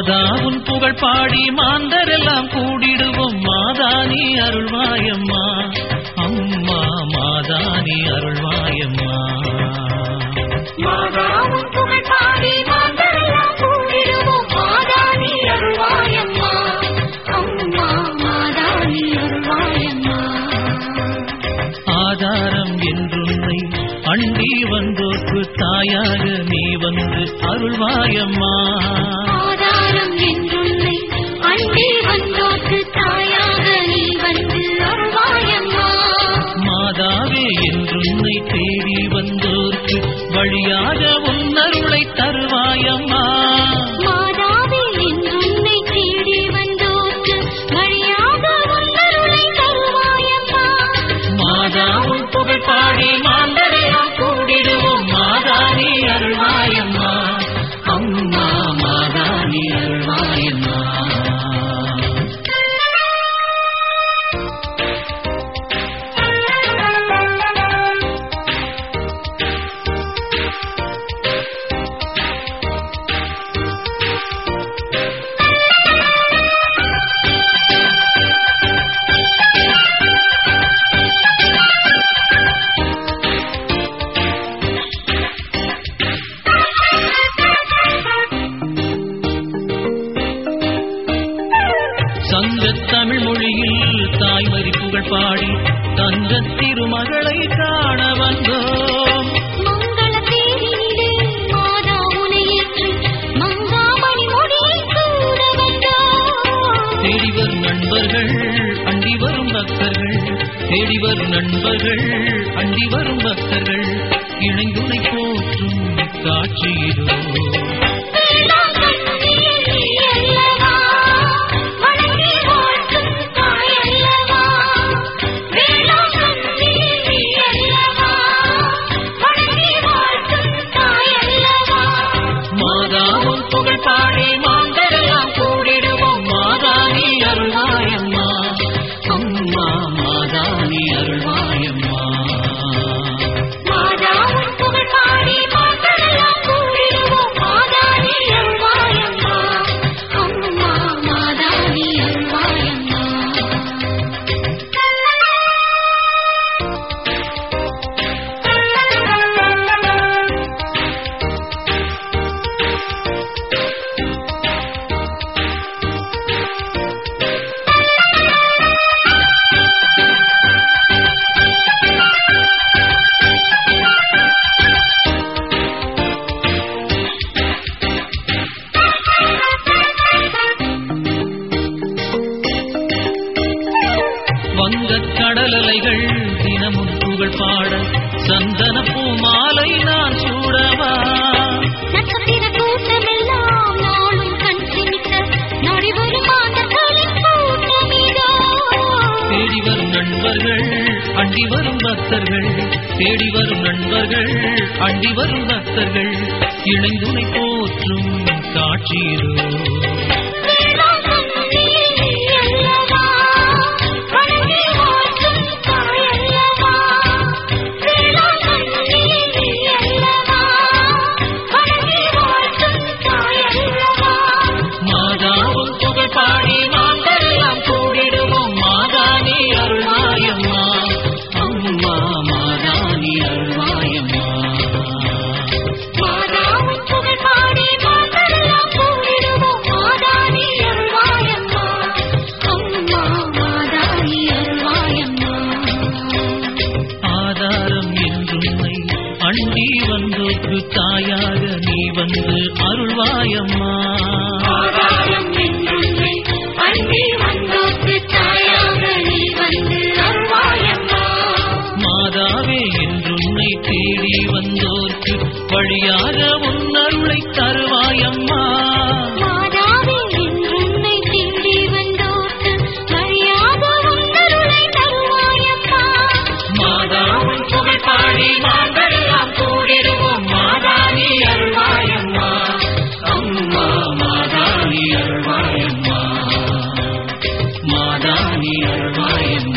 மாதா உன் புகழ் பாடி மாந்தரெல்லாம் கூடிடுவோம். மாதானி அருள்வாயம்மா, அம்மா மாதானி அருள்வாயம்மா. மாதா உன் புகழ் பாடி மாந்தரெல்லாம் கூடிடுவோம். மாதானி அருள்வாயம்மா, அம்மா மாதானி அருள்வாயம்மா. ஆதாரம் என்றுன்னை அண்டி வந்தோர்க்கு தாயாக நீ வந்து அருள்வாயம்மா. ஆதாரம் என்றுன்னை அண்டி வந்தோர்க்கு தாயாக நீ வந்து அருள்வாயம்மா. மாதாவே என்றுன்னை தேடி வந்தோர்க்கு வழியாக உன்னருளை தருவாயம்மா. மாதாவே என்றுன்னை தேடி வந்தோர்க்கு வழியாக உன்னருளை தருவாயம்மா. மாதாவும் புகழ் பாடி மாந்தரெல்லாம் கூடிடுவோம். மாதானி அருள்வாயம்மா, அம்மா மாதானி அருள்வாயம்மா. சங்கத் தமிழ் மொழியில் தாய்மறி புகழ் பாடி தங்கத் திருமகளை காண வந்தோம். மங்கள தேரினிலே மாதா உனை ஏற்றி மங்காமணி முடியை சூட வந்தோம். தேடி வரும் நண்பர்கள் அண்டி வரும் பக்தர்கள், தேடி வரும் நண்பர்கள் அண்டி வரும் பக்தர்கள் இணைந்துனை போற்றும் காட்சியிலோ. மாதாவும் புகழ் பாடி மாந்தரெல்லாம் கூடிடுவோம். மாதானி அருள்வாயம்மா, அம்மா மாதானி அருள்வாயம்மா. மாதாவும் புகழ் பாடி மாந்தரெல்லாம் கூடிடுவோம். மாதானி அருள்வாயம்மா, அம்மா மாதானி அருள்வாயம்மா. வங்கக் கடலலைகள் தினமும் புகழ் பாட சந்தன பூ மாலை நான் சூடவா. நட்சத்திர கூட்டமெல்லாம் நாளும் கண் சிமிக்க நாடி வரும் மாந்தர்களின் கூட்டமிதோ. தேடி வரும் நண்பர்கள் அண்டி வரும் பக்தர்கள், தேடி வரும் நண்பர்கள் அண்டி வரும் பக்தர்கள் இணைந்துனை போற்றும் காட்சியிலோ. மாதாவும் புகழ் பாடி மாந்தரெல்லாம் கூடிடுவோம். மாதானி அருள்வாயம்மா, அம்மா மாதானி அருள்வாயம்மா. மாதாவும் புகழ் பாடி மாந்தரெல்லாம் கூடிடுவோம். மாதானி அருள்வாயம்மா, அம்மா மாதானி அருள்வாயம்மா. ஆதாரம் என்றுன்னை அண்டி வந்தோர்க்கு தாயாக நீ வந்து அருள்வாயம்மா. ஆதாரம் என்றுன்னை அண்டி வந்தோர்க்கு தாயாக நீ வந்து அருள்வாயம்மா. மாதாவே என்றுன்னை தேடி வந்தோர்க்கு வழியாக உன்னருளை தருவாயம்மா. மாதாவே என்றுன்னை தேடி வந்தோர்க்கு வழியாக உன்னருளை தருவாயம்மா. மாதாவும் புகழ் பாடி மாந்தரெல்லாம் கூடிடுவோம். மாதானி அருள்வாயம்மா, அம்மா மாதானி அருள்வாயம்மா. மாதானி அருள்வாயம்மா.